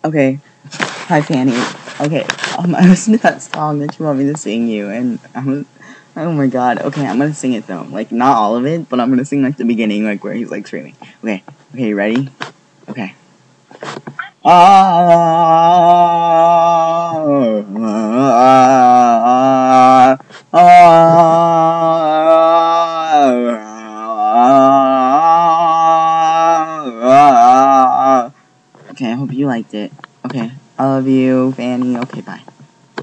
Okay. Hi, Fanny. Okay. I listened to that song that you want me to sing you, and oh my god. Okay, I'm gonna sing it though. Like, not all of it, but I'm gonna sing like the beginning, like where he's like screaming. Okay. Okay, you ready? Okay. Okay, I hope you liked it. Okay, I love you, Fanny. Okay, bye.